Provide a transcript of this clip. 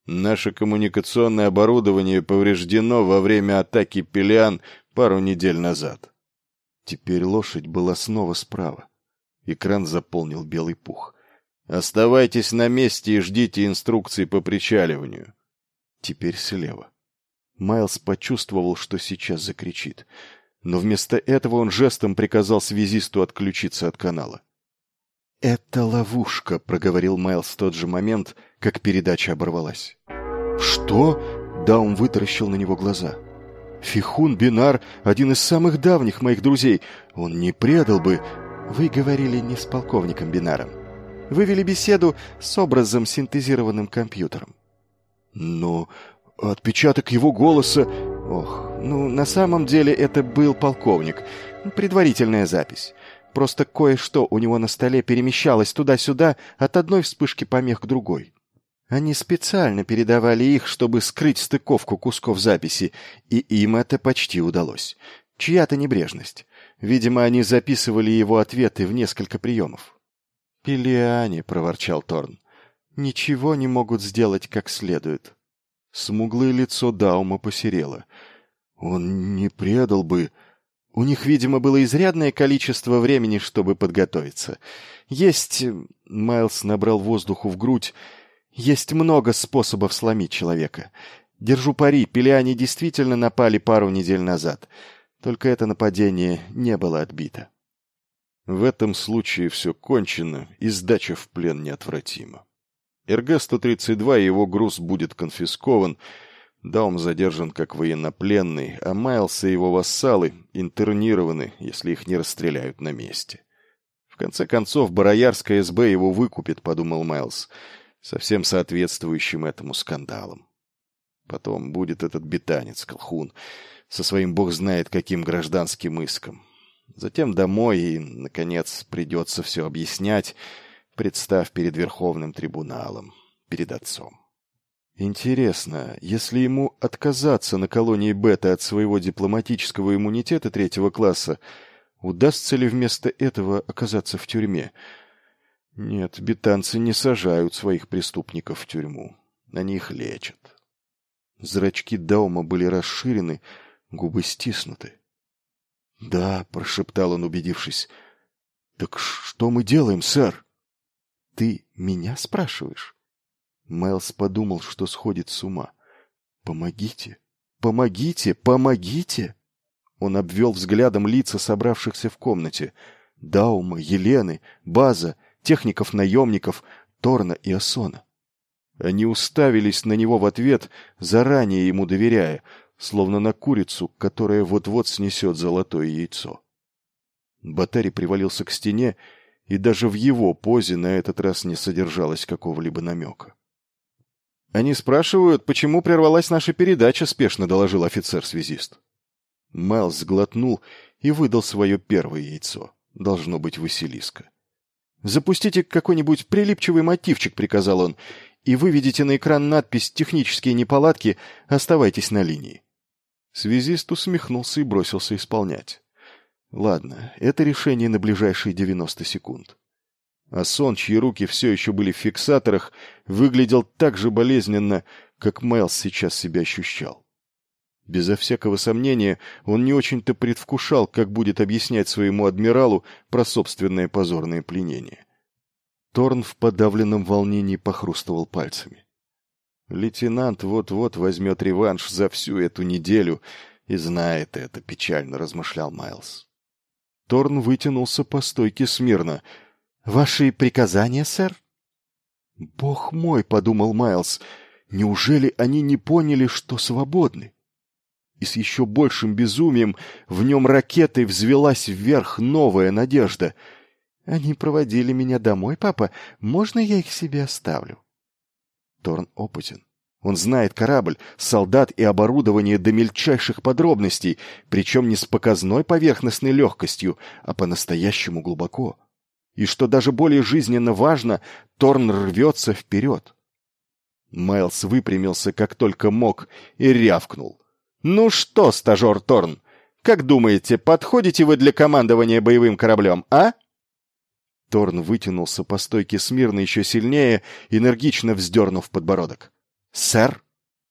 Наше коммуникационное оборудование повреждено во время атаки Пелиан пару недель назад. Теперь лошадь была снова справа. Экран заполнил белый пух. Оставайтесь на месте и ждите инструкций по причаливанию. Теперь слева. Майлз почувствовал, что сейчас закричит. Но вместо этого он жестом приказал связисту отключиться от канала. «Это ловушка», — проговорил Майлз в тот же момент, как передача оборвалась. «Что?» — Даум вытаращил на него глаза. «Фихун Бинар — один из самых давних моих друзей. Он не предал бы...» «Вы говорили не с полковником Бинаром. Вы вели беседу с образом, синтезированным компьютером». «Но отпечаток его голоса...» «Ох, на самом деле это был полковник. Предварительная запись. Просто кое-что у него на столе перемещалось туда-сюда от одной вспышки помех к другой. Они специально передавали их, чтобы скрыть стыковку кусков записи, и им это почти удалось. Чья-то небрежность. Видимо, они записывали его ответы в несколько приемов». «Пелиане», — проворчал Торн, — «ничего не могут сделать как следует». Смуглое лицо Даума посерело. «Он не предал бы...» У них, видимо, было изрядное количество времени, чтобы подготовиться. Есть... Майлз набрал воздуху в грудь. Есть много способов сломить человека. Держу пари, Пелиане действительно напали пару недель назад. Только это нападение не было отбито. В этом случае все кончено, и сдача в плен неотвратима. РГ-132 и его груз будет конфискован. Даум задержан как военнопленный, а Майлз и его вассалы интернированы, если их не расстреляют на месте. В конце концов, Бароярская СБ его выкупит, подумал Майлз, совсем соответствующим этому скандалом. Потом будет этот бетанец, Колхун, со своим бог знает каким гражданским иском. Затем домой, и, наконец, придется все объяснять, представ перед Верховным трибуналом, перед отцом. Интересно, если ему отказаться на колонии Бета от своего дипломатического иммунитета 3-го класса, удастся ли вместо этого оказаться в тюрьме? Нет, бетанцы не сажают своих преступников в тюрьму. Они их лечат. Зрачки Даума были расширены, губы стиснуты. «Да», — прошептал он, убедившись. «Так что мы делаем, сэр?» «Ты меня спрашиваешь?» Майлз подумал, что сходит с ума. «Помогите! Помогите! Помогите!» Он обвел взглядом лица собравшихся в комнате. Даума, Елены, База, техников-наемников, Торна и Асона. Они уставились на него в ответ, заранее ему доверяя, словно на курицу, которая вот-вот снесет золотое яйцо. Батари привалился к стене, и даже в его позе на этот раз не содержалось какого-либо намека. «Они спрашивают, почему прервалась наша передача», — спешно доложил офицер-связист. Майлз сглотнул и выдал свое первое яйцо. Должно быть Василиска. «Запустите какой-нибудь прилипчивый мотивчик», — приказал он, «и выведите на экран надпись «Технические неполадки», оставайтесь на линии». Связист усмехнулся и бросился исполнять. Ладно, это решение на ближайшие 90 секунд. Асон, чьи руки все еще были в фиксаторах, выглядел так же болезненно, как Майлз сейчас себя ощущал. Безо всякого сомнения, он не очень-то предвкушал, как будет объяснять своему адмиралу про собственное позорное пленение. Торн в подавленном волнении похрустывал пальцами. Лейтенант вот-вот возьмет реванш за всю эту неделю и знает это, печально размышлял Майлз. Торн вытянулся по стойке смирно. «Ваши приказания, сэр?» «Бог мой», — подумал Майлз, — «неужели они не поняли, что свободны?» И с еще большим безумием в нем ракетой взвелась вверх новая надежда. «Они проводили меня домой, папа. Можно я их себе оставлю?» Торн опытен. Он знает корабль, солдат и оборудование до мельчайших подробностей, причем не с показной поверхностной легкостью, а по-настоящему глубоко. И что даже более жизненно важно, Торн рвется вперед. Майлз выпрямился как только мог и рявкнул. «Ну что, стажер Торн, как думаете, подходите вы для командования боевым кораблем, а?» Торн вытянулся по стойке смирно еще сильнее, энергично вздернув подбородок. «Сэр?»